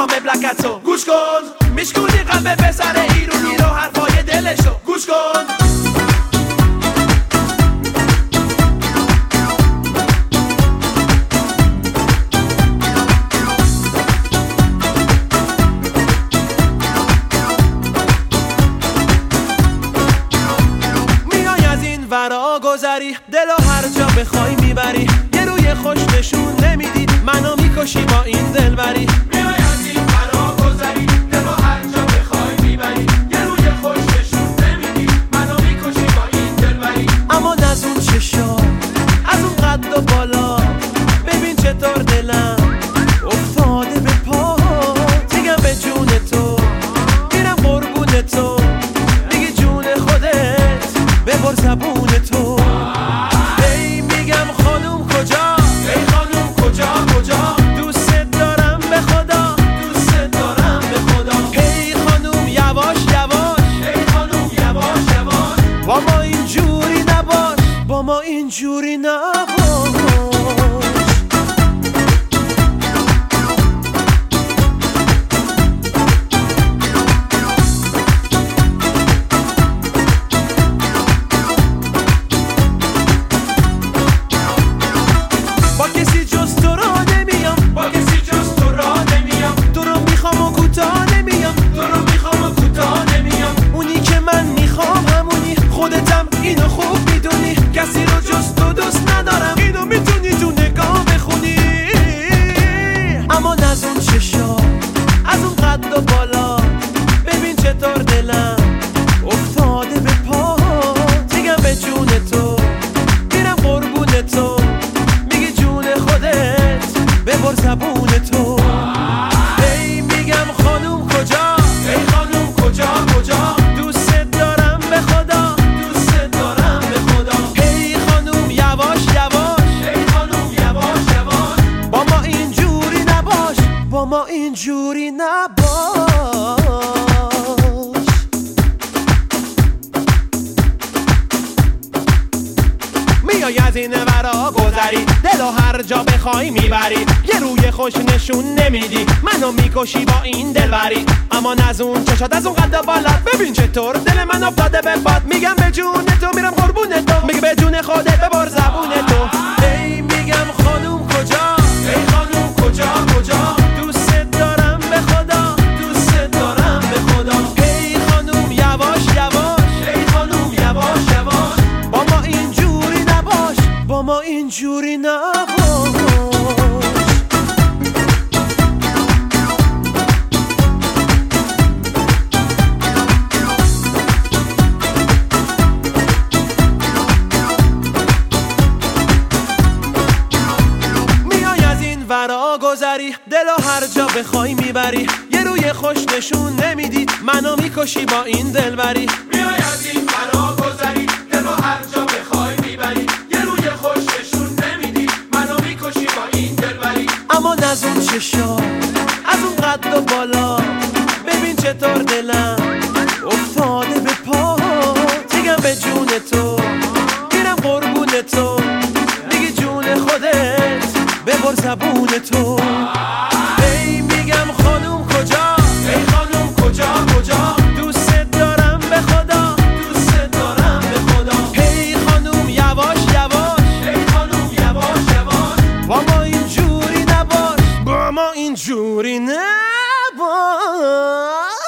میخوام ابلکتو گوش کن، میشکونی قلب پسر ایرونی رو حرفای دلشو گوش کن. ورا گذری دلو هر جا بخوای میبری، یه روی خوش نشون نمیدی منو میکشی با این دلبری. میای از این ورا گذری دلو هر جا بخوای میبری، یه روی خوش نشون نمیدی منو میکشی با این دلبری. اما از اون چشا از اون قد و بالا ببین چطور دلم افتاده به پا، میگم به جون تو میرم قربون تو، میگی جون خودت ببر زبون تو. ای میگم خانوم کجا، ای خانوم کجا کجا، دوست دارم به خدا، دوست دارم به خدا. ای خانوم یواش یواش، ای خانوم یواش یواش، با ما اینجوری نباش، با ما اینجوری نباش. اینو خوب میدونی کسی رو جز تو دوست ندارم، اینو میتونی تو نگاه بخونی. اما از اون چشا از اون قد و بالا ببین چطور دلم افتاده به پا، میگم به جون تو میرم قربون تو، میگی جون خودت ببر زبون تو. ای میگم خانوم کجا، ای خانوم کجا کجا، دوست دارم به خدا، با ما اینجوری نباش. میای از این ورا گذری دلو هر جا بخوای میبری، یه روی خوش نشون نمیدی منو میکشی با این دلبری. اما از اون چشات از اون قد بالا ببین چطور دل من افتاده به باد، میگم به جون تو میرم قربون تو، میگه به جون خودت ببر زبون تو. ای میگم خانوم کجا، ای خانوم کجا کجا، با ما اینجوری نباش. میای از این ورا گذری دلو هر جا بخوای میبری، یه روی خوش نشون نمیدی منو میکشی با این دلبری. میای از این ورا گذری دلو هر جا بخوای میبری، اما از اون چشا از اون قد و بالا ببین چطور دلم افتاده به پا، میگم به جون تو میرم قربون تو، میگی جون خودت ببر زبون تو. ای میگم خانوم کجا، ای خانوم کجا کجا، دوست دارم به خدا، دوست دارم به خدا. ای خانوم یواش یواش، ای خانوم یواش یواش، با ما اینجوری نباش، با ما اینجوری نباش.